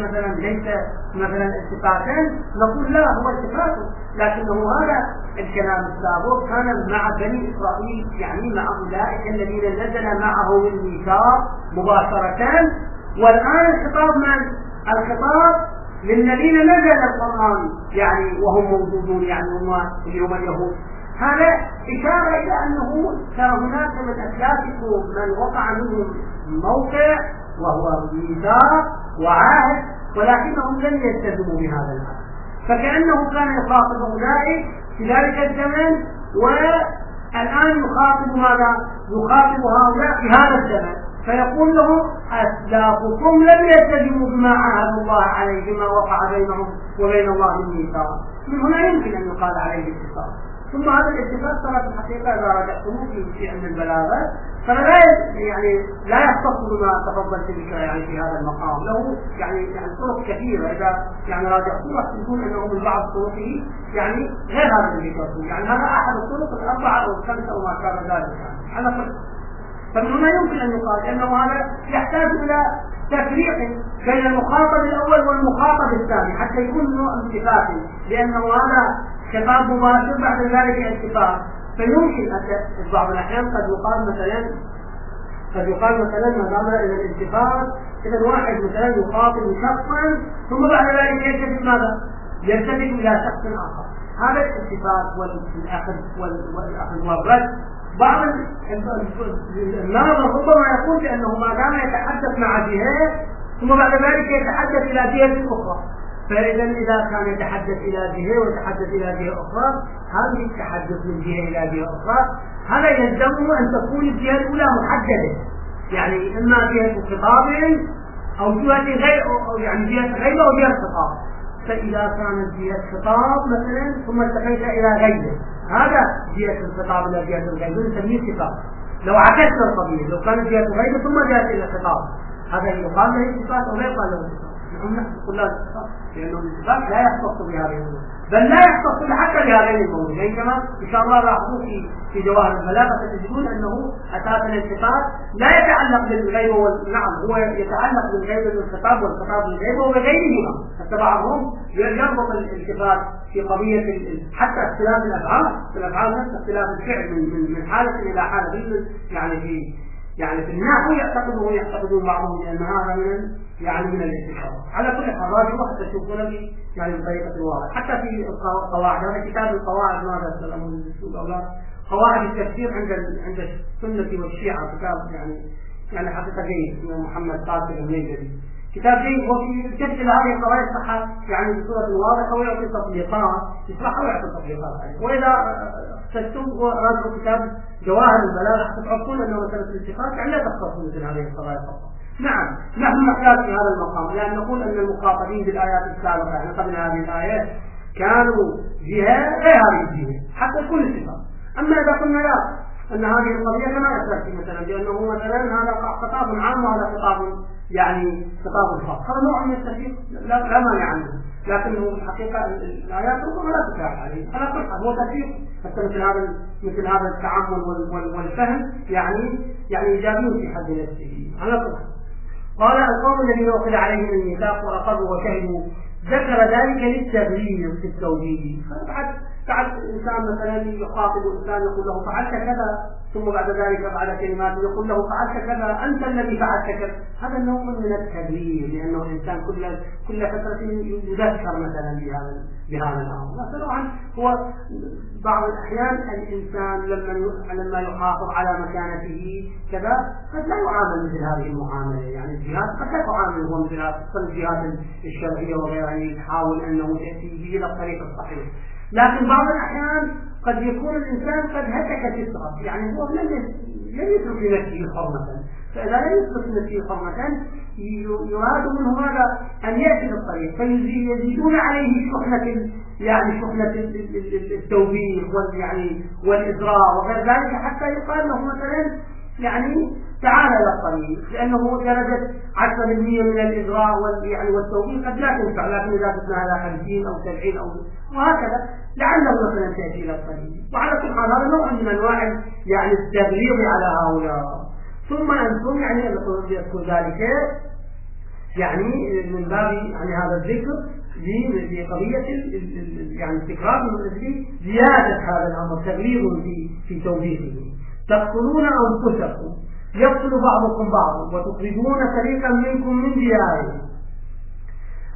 S1: مثلا التفاتا، نقول لا هو التفات، لكنه هذا الكلام السابق كان مع بني إسرائيل يعني مع أولئك الذين نزل معهم الميثاق مباشرة، والآن الخطاب للذين نزل القرآن يعني وهم موجودون، يعني هم اليوم اليهود. هذا إشارة إلى أنه كان هناك من أسلافكم من وقع منهم موقع وهو ميثاق وعهد، ولكنهم لم يلتزموا بهذا العهد، فكأنه كان يخاطب أولئك في ذلك الزمن، والآن يخاطب ماذا؟ يخاطب هؤلاء في هذا الزمن، فيقول لهم أسلافكم لم يلتزموا بما عاهدوا الله عليه، بما وقع بينهم وبين الله من ميثاق. من هنا يمكن أن يقال عليه اتفاق. ثم هذا الاتفاق ترى في الحقيقة إذا رجعتم في علم البلاغة فلا يعني لا يختص بما تفضلت بك يعني في هذا المقام، له يعني طرق كثيرة، إذا يعني راجعتم تجدون أنه من بعض طرقه يعني غير هذا اللي ذكرته، يعني هذا أحد الطرق الأربعة أو الخمسة أو ما شابه ذلك يعني على كل. فمن هنا يمكن أن يقال أنه هذا يحتاج إلى تفريق بين المخاطب الأول والمخاطب الثاني حتى يكون نوع اتفاق، لأنه هذا خطاب مباشر بعد ذلك اتفاق. فيمكن بعض الأحيان قد يقال مثلا ما دام إلى الاتفاق، إذا واحد مثلا يخاطب شخصا ثم بعد ذلك يلتفت ماذا؟ يلتفت إلى شخص آخر. هذا الاتفاق والأخذ والرد. بعض الناظر ربما يقول بأنه ما دام يتحدث مع جهة ثم بعد ذلك يتحدث إلى جهة أخرى، إذا كان يتحدث إلى جهة ويتحدث إلى جهة أخرى، هذا التحدث من جهة إلى جهة أخرى هذا يلزمه أن تكون الجهة الأولى محددة، يعني إما جهة خطاب أو جهة غير، أو يعني جهة غيبة أو جهة خطاب. فإذا كانت جهة خطاب مثلا ثم التقيت إلى غيبة، هذا جهة الخطاب إلى جهة الغيبة نسميه خطاب. لو عكسنا القضية، لو كانت جهة غيبة ثم جهة إلى خطاب، هذا يقال له اتفاق أو لا يقال له اتفاق؟ نحن نقول له اتفاق، لأنه الاتفاق لا يختص بهذه الأمور، بل لا يختص حتى بهذين الموضوعين كما إن شاء الله لاحظوا في جواهر البلاغة تجدون أنه أساس الاتفاق لا يتعلق بالغيبة نعم هو يتعلق بالغيبة والخطاب والخطاب بالغيبة وبغيرهما، حتى بعضهم يربط الاتفاق في قضية حتى اختلاف الأفعال، في الأفعال نفس اختلاف الفعل من حالة إلى حالة، يعني في النحو يعتقدون بعضهم بأن هذا من الاتفاق. على كل حال راجعوا حتى تشوفون لي يعني بطريقة الواضح، حتى في القواعد، هذا كتاب القواعد ماذا تسألون بالسود أو لا، قواعد التفسير عند السنة والشيعة، كتاب يعني حقيقة جيد اسمه محمد قاسم الميجري، كتاب جيد وفي كشف هذه القواعد صح يعني بصورة واضحة ويعطي تطبيقات، يشرحها ويعطي تطبيقات عليه. وإذا احتجتم وراجعوا كتاب جواهر البلاغة تعرفون أنه مسألة الاتفاق يعني لا تختص مثل هذه القضايا فقط. نعم نحن نحتاج في هذا المقام لأن نقول أن المخاطبين بالآيات السابقة يعني قبل هذه الآيات كانوا جهة غير هذه الجهة حتى يكون اتفاق. أما إذا قلنا لا أن هذه القضية كما أثبت مثلا بأنه مثلا هذا خطاب عام وهذا خطاب يعني خطاب خاص، هذا نوع من التفريق لا مانع عنه، لكنه الحقيقة الآيات ربما لا تتابع عليه. على كل حال هو تفريق حتى مثل هذا التعامل والفهم يعني إيجابي في حد نفسه. على كل حال قال القوم الذين أخذ عليهم الميثاق وأقروا وشهدوا، ذكر ذلك للتغيير في التوحيد. بعد إنسان مثلا يخاطب إنسان يقول له فعلت كذا، ثم بعد ذلك بعد كلمات يقول له فعلت كذا أنت الذي فعلت كذا، هذا نوع من التغيير، لأنه الإنسان كل فترة يذكر مثلا بهذا الأمر. مثلا هو بعض الأحيان الإنسان لما يحافظ على مكانته كذا قد لا يعامل مثل هذه المعاملة، يعني الجهات قد لا تعامل هو مثل الجهات الشرعية وغيرها يحاول أنه يأتي إلى الطريق الصحيح. لكن بعض الأحيان قد يكون الإنسان قد هتك فطرة، يعني هو لم يترك لنفسه حرمة، فإذا لم يترك لنفسه حرمة يراد منه ماذا؟ أن يأتي بالطريق، فيزيدون عليه شحنة التوبيخ والإضرار وغير ذلك، حتى يقال له مثلا تعال إلى الطريق، لأنه درجة 10% من الإضرار والتوبيخ قد لا تنفع، لكن إذا كنا على 50 أو 70 أو وهكذا لعله مثلا تأتي إلى الطريق. وعلى كل حال هذا نوع من أنواع التغليظ على هؤلاء. ثم أنتم يذكر ذلك من باب هذا الذكر لقضية تكرار من زيادة هذا الأمر، تغليظ في توبيخه. تقتلون أنفسكم يقتل بعضكم بعضا وتخرجون فريقا منكم من ديارهم.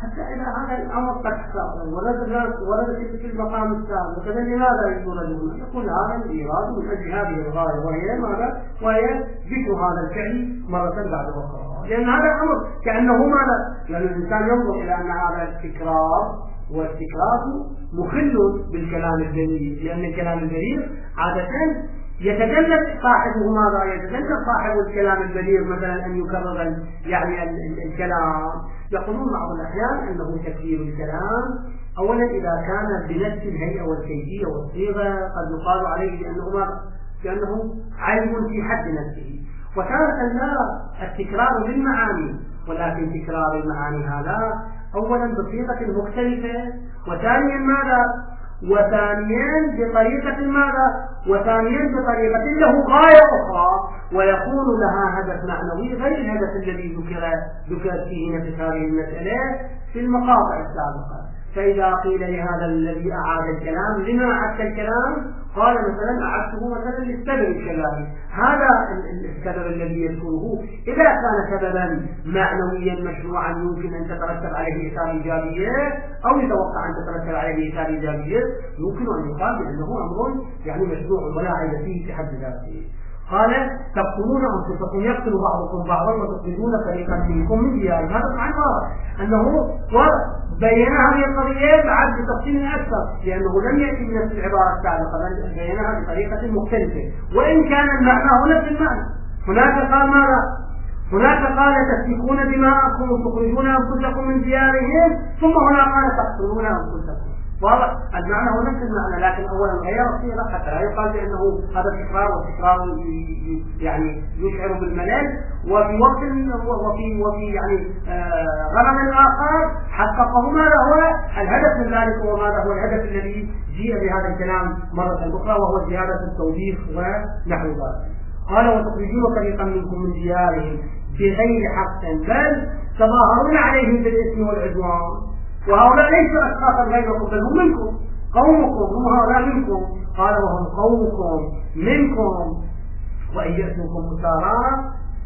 S1: حتى إذا هذا الأمر قد وردت في المقام السابق، إذا لماذا يقول يقول هذا الإيراد من أجل هذه الغاية، وهي ماذا؟ وهي ذكر هذا الفعل مرة بعد أخرى، لأن هذا الأمر كأنه ماذا؟ لأن الإنسان ينظر إلى أن هذا التكرار، والتكرار مخل بالكلام البليغ، لأن الكلام البليغ عادة يتجنب صاحبه ماذا؟ يتجنب صاحب الكلام البليغ مثلا أن يكرر يعني الكلام. يقولون بعض الأحيان أنه تكرير الكلام أولا إذا كان بنفس الهيئة والكيفية والصيغة قد يقال عليه بأنه عيب في حد نفسه، وتارة لا التكرار بالمعاني، ولكن تكرار المعاني هذا أولا بصيغة مختلفة، وثانيا ماذا؟ وثانيا بطريقة ماذا؟ وثانيا بطريقة له غاية أخرى ويكون لها هدف معنوي غير الهدف الذي ذكر فيه نفس هذه المسألة في المقاطع السابقة. فإذا قيل لهذا الذي أعاد الكلام لما أعدت الكلام؟ قال مثلا أعدته مثلا للسبب الكلامي. هذا السبب الذي يذكره إذا كان سببا معنويا مشروعا يمكن أن تترتب عليه إثارة إيجابية أو يتوقع أن تترتب عليه إثارة إيجابية، يمكن أن يقال بأنه أمر يعني مشروع ولا عيب فيه في حد ذاته. قال تقتلون أنفسكم يقتل بعضكم بعضا وتخرجون فريقا منكم من ديارهم. هذا معنى أنه بين هذه القضية بعد بتفصيل أكثر، لأنه لم يأتي من نفس العبارة السابقة بل بينها بطريقة مختلفة، وإن كان المعنى هو نفس المعنى. هناك قال ماذا؟ هناك قال تسفكون دماءكم وتخرجون أنفسكم من ديارهم، ثم هنا قال تقتلون أنفسكم. واضح المعنى هو نفس المعنى، لكن اولا غير الصيغه حتى لا يقال بانه هذا التكرار، والتكرار يعني يشعر بالملل، وفي يعني غرض اخر حققه ماذا هو الهدف من ذلك، وماذا هو الهدف الذي جيء بهذا الكلام مره اخرى، وهو زياده التوبيخ ونحو ذلك. قال وتخرجون فريقا منكم من ديارهم بغير حق بل تظاهرون عليهم بالاثم والعدوان، وهؤلاء ليسوا أشخاصا غيركم بل هم منكم، قومكم هم هؤلاء منكم. قال وهم قومكم منكم وإن يأتوكم مسارا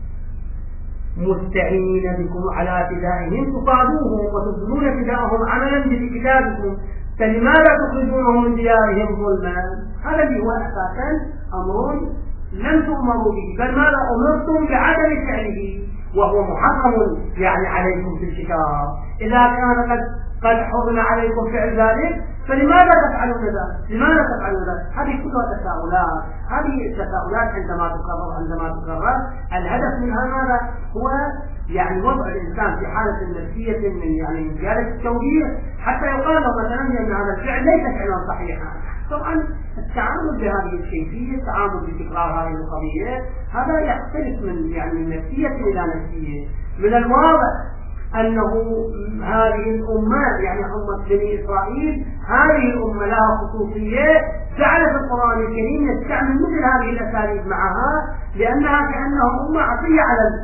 S1: مستعينين بكم على اعتدائهم تصادوهم وتبذلون فداءهم عملا بكتابكم، فلماذا تخرجونهم من ديارهم ظلما؟ هذا اللي هو أساسا أمر لم تؤمروا به، بل ماذا أمرتم بعدم فعله، وهو محرم يعني عليكم في الكتاب. إذا كان قد حرم عليكم فعل ذلك فلماذا تفعلون ذلك؟ لماذا تفعلون ذلك؟ هذه كلها تساؤلات، هذه التساؤلات عندما تكرر الهدف منها ماذا؟ هو يعني وضع الإنسان في حالة نفسية من زيادة التوجيه، حتى يقال له مثلا أن هذا الفعل ليس فعلا صحيحا. طبعا التعامل بهذه الكيفية، التعامل بتكرار هذه القضية، هذا يختلف من نفسية إلى نفسية. من الواضح أنه هذه الأمة يعني أمة بني إسرائيل، هذه الأمة لها خصوصية جعلت القرآن الكريم يستعمل مثل هذه الأساليب معها، لأنها كأنها أمة عصية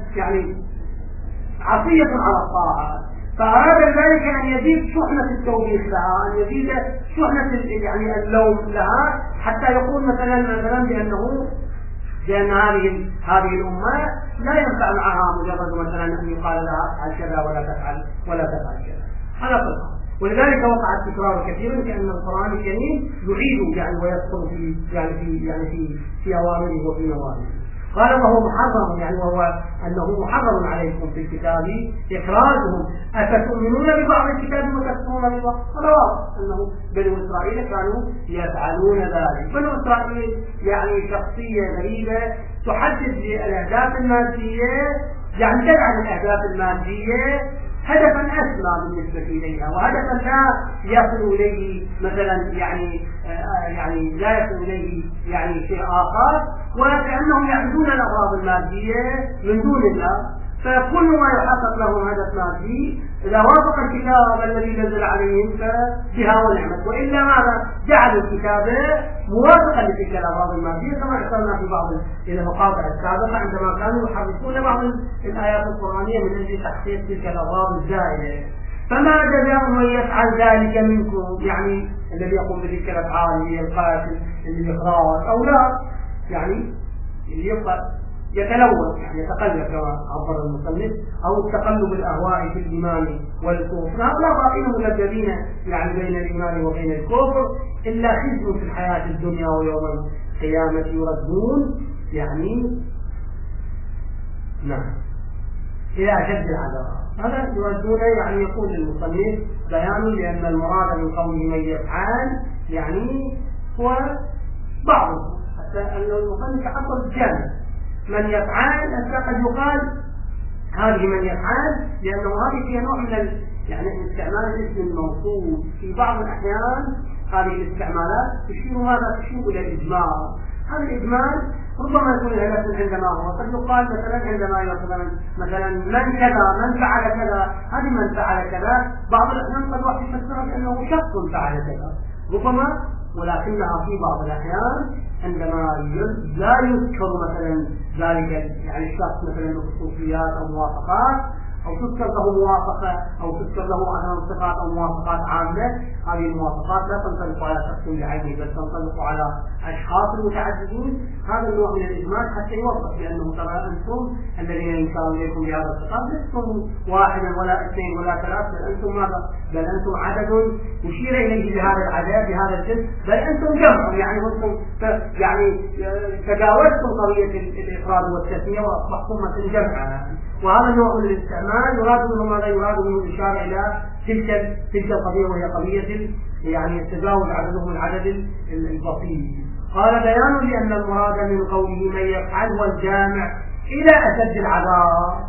S1: عصية على الطاعة، فأراد ذلك أن يزيد شحنة التوبيخ لها، أن يزيد شحنة يعني اللوم لها، حتى يقول مثلا بأنه لأن هذه الأمة لا ينفع معها مجرد مثلا أن يقال لها افعل كذا ولا تفعل كذا. على كل حال، ولذلك وقع التكرار كثيرا، كأن القرآن الكريم يعيد يعني ويذكر في أوامره وفي نواهيه. قال وهو محرم يعني وهو أنه محرم عليكم في الكتاب إخراجهم، أفتؤمنون ببعض الكتاب وتكفرون ببعض؟ هذا واضح أنه بنو إسرائيل كانوا يفعلون ذلك. بنو إسرائيل يعني شخصية غريبة تحدد الأهداف المادية، يعني تجعل الأهداف المادية هدفا أسمى بالنسبة إليها، وهدفا لا يصل إليه مثلا يعني لا يصل إليه يعني شيء آخر، وكأنهم يعبدون الأغراض المادية من دون الله. فكل ما يحقق لهم هدف مادي إذا وافق الكتاب الذي نزل عليهم فبها ونعمت، وإلا ماذا؟ جعلوا الكتاب موافقا لتلك الأغراض المادية، كما ذكرنا في بعض المقاطع السابقة عندما كانوا يحرفون بعض الآيات القرآنية من أجل تحقيق تلك الأغراض الزائدة. فما جزاء من يفعل ذلك منكم، يعني الذي يقوم بتلك الأفعال اللي القاتل اللي الإخراج أو لا، يعني اللي يبقى يتلون، يعني يتقلب كما عبر المصنف، أو التقلب الأهواء في الإيمان والكفر. هؤلاء باقين ملبدين يعني بين الإيمان وبين الكفر، إلا خزي في الحياة الدنيا ويوم القيامة يردون يعني نعم إلى أشد العذاب. هذا يردون يعني يقول المصنف بيان لأن المراد من قوله من يفعل يعني هو بعض، حتى أن المصنف عبر الجامع من يفعل قد يقال هذه من يفعل، لأنه هذه فيها نوع من يعني استعمال الاسم الموصول في بعض الأحيان. هذه الاستعمالات تشير إلى الإجمال. هذا الإجمال ربما يكون الهدف عندما هو قد يقال مثلا عندما مثلا من كذا من فعل كذا، هذه من فعل كذا بعض الأحيان قد واحد يفسرها بأنه شخص فعل كذا ربما، ولكنها في بعض الأحيان عندما لا يذكر مثلا ذلك يعني الشخص مثلا بخصوصيات أو موافقات، أو تذكر له موافقة أو تذكر له مثلا صفات أو موافقات عامة، هذه الموافقات لا تنطلق على شخص بعينه بل تنطلق على أشخاص متعددين. هذا النوع من الإجمال حتى يوضح بأنه ترى أنتم الذين ينكر إليكم بهذا الخطاب لستم واحدا ولا اثنين ولا ثلاث، بل أنتم ماذا؟ بل أنتم عدد يشير إليه بهذا العدد بهذا الجنس، بل أنتم جمع، يعني أنتم يعني تجاوزتم قضية الإفراد والتثنية وأصبحتم مثل جمع. وهذا نوع من الاستعمال يراد منه ماذا؟ يراد منه الإشارة إلى تلك القضية، وهي قضية يعني تجاوز عددهم العدد البسيط. قال بيان لأن المراد من قوله من يفعل والجامع إلى أشد العذاب.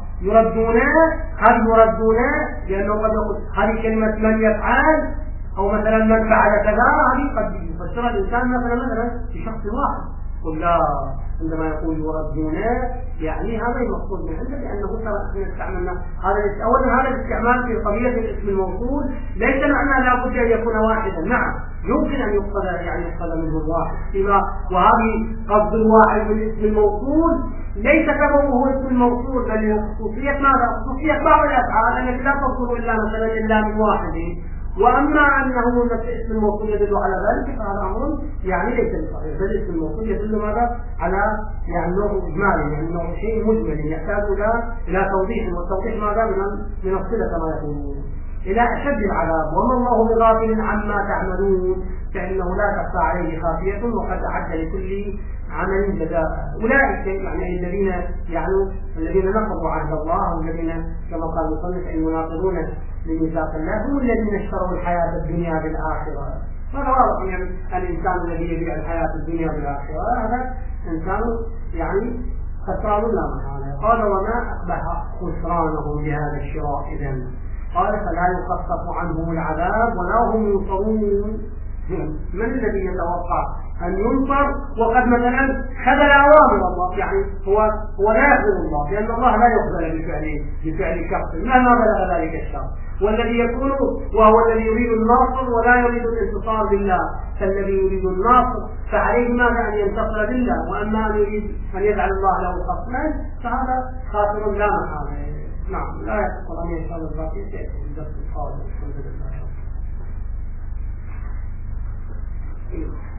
S1: هل يردون لأنه قد يقول هذه كلمة من يفعل أو مثلا من فعل كذا، هذه قد يفسر الإنسان مثلا بشخص واحد. قل لا، عندما يقول يردون يعني هذا المقصود من عنده، لأنه ترى احنا استعملنا هذا الاستعمال في قضية الاسم الموصول ليس معناه لا بد أن يكون واحدا. نعم يمكن أن يقصد منه الواحد وهذه قصد الواحد بالاسم الموصول ليس سببه هو اسم الموصول، بل هو خصوصية ماذا؟ خصوصية بعض الأفعال التي لا تصدر إلا من واحد. وأما أنه اسم الموصول يدل على ذلك فهذا أمر يعني ليس بصحيح، بل اسم الموصول يدل ماذا؟ على يعني نوع إجمالي، يعني نوع شيء مجمل يحتاج إلى توضيح، والتوضيح ماذا؟ من الصلة كما يقولون إلى أشد العذاب. وما الله بغافل عما تعملون فإنه لا تخفى عليه خافية وقد أعد لكل عمل جزاء. أولئك يعني الذين نقضوا عهد الله، والذين كما قال المصنف المناقضون لميثاق الله هم الذين اشتروا الحياة الدنيا بالآخرة. هذا واضح يعني الإنسان الذي يبيع الحياة الدنيا بالآخرة هذا إنسان يعني خسران لا محالة. قال وما أقبح خسرانهم بهذا الشراء إذن؟ قال فلا يخفف عنهم العذاب ولا هم ينصرون. من الذي يتوقع أن ينصر وقد مثلا خذل أوامر الله؟ يعني هو لا يخذل الله، لأن الله لا يخذل بفعل شخص مهما بلغ ذلك الشخص. والذي يكون وهو الذي يريد الناصر ولا يريد الانتصار بالله، فالذي يريد الناصر فعليه ماذا؟ أن ينتصر بالله. وأما أن يريد أن يجعل الله له خصما فهذا خاسر لا محالة. نعم لا يحصل أن يشاء الباقي سيكون الدرس القادم. الحمد لله.